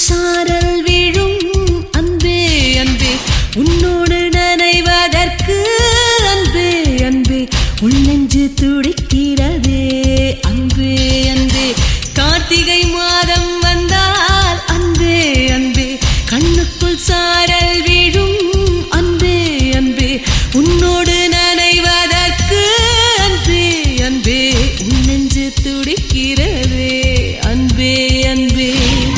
சாரல் விழும் அன்பே அன்பே உன்னோடு நனைவதற்கு அன்பே அன்பே உள் நெஞ்சு துடிக்கிறதே அன்பே அன்பே கார்த்திகை மாதம் வந்தால் அன்பே அன்பே கண்ணுக்குள் சாரல் விழும் அன்பே அன்பே உன்னோடு நனைவதற்கு அன்பே அன்பே உள் நெஞ்சு துடிக்கிறதே அன்பே அன்பே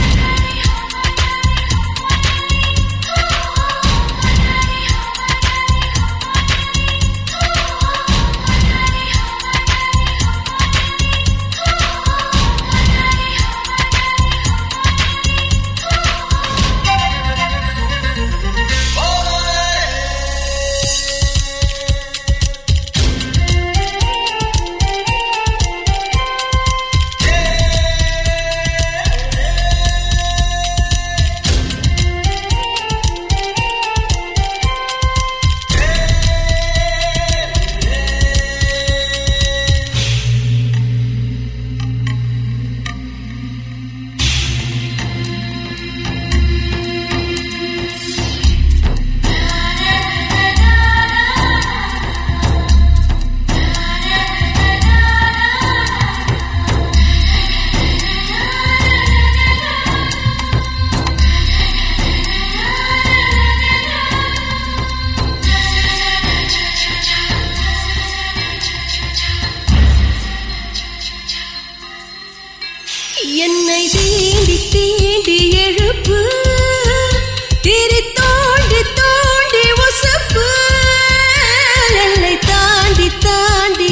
என்னை தீண்டி தீண்டி எழுப்பு திரி தோண்டி தோண்டி உசப்பு எல்லை தாண்டி தாண்டி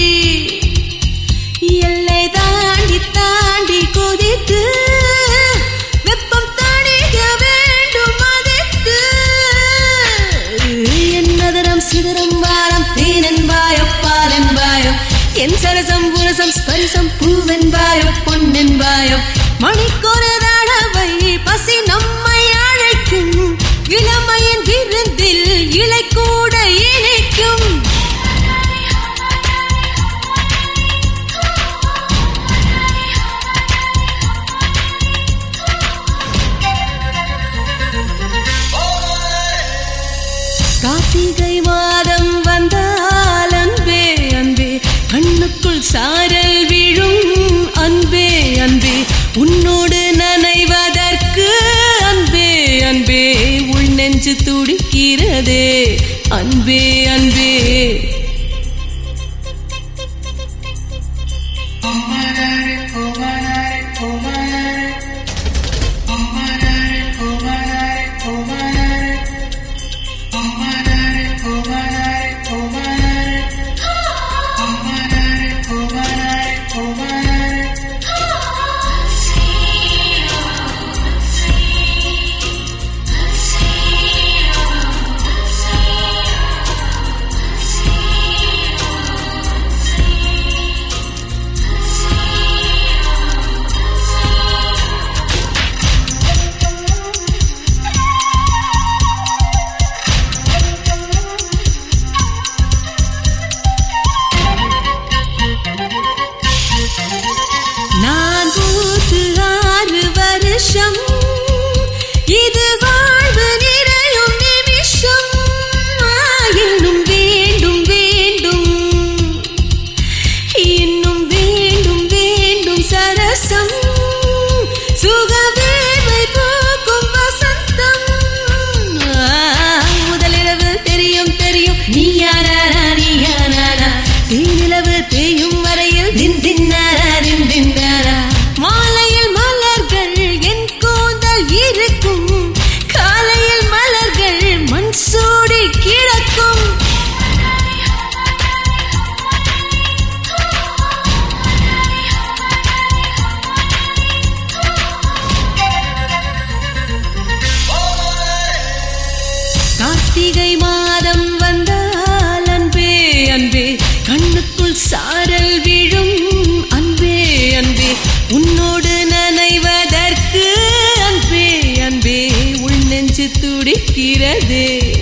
எல்லை தாண்டி தாண்டி கொதித்து வெப்பம் தணிக்க வேண்டும் மதித்து என்னதரம் சிதறம் வாரம் தேனென்பாயோ பாலென்பாயோ என் சரசம் புரசம் ஸ்பரிசம் பூவென்பாயோ பொன்னென்பாயோ மணிக்கொரு தடவை பசி நம்மை அழைக்கும் இளமையின் விருந்தில் இலை கூட இணைக்கும் கார்த்திகை மாதம் வந்தால் அன்பே அன்பே கண்ணுக்குள் சாரல் விழும் அன்பே அன்பே உன்னோடு நனைவதற்கு அன்பே அன்பே உள் நெஞ்சு துடிக்கிறதே அன்பே அன்பே இது வாழ்வு நிறையும் நிமிஷம் இன்னும் வேண்டும் வேண்டும் இன்னும் வேண்டும் வேண்டும் சரசம் சுகவேவை போக்கும் வசந்தம் முதலிரவு தெரியும் தெரியும் நீ யாராரா நீ யாராரா தேனிலவு தேயும் வரையில் தின் தின்னாரா தின் தின்னாரா மாலையில் மலர்கள் என் கூந்தல் இருக்கும் காலையில் மலர்கள் மண் சூடி கிடக்கும் கார்த்திகை மாதம் வந்தால் அன்பே அன்பே கண்ணுக்குள் சாரல் விழும் அன்பே அன்பே உன்னோடு நனைவதற்கு அன்பே அன்பே உள் நெஞ்சு துடிக்கிறதே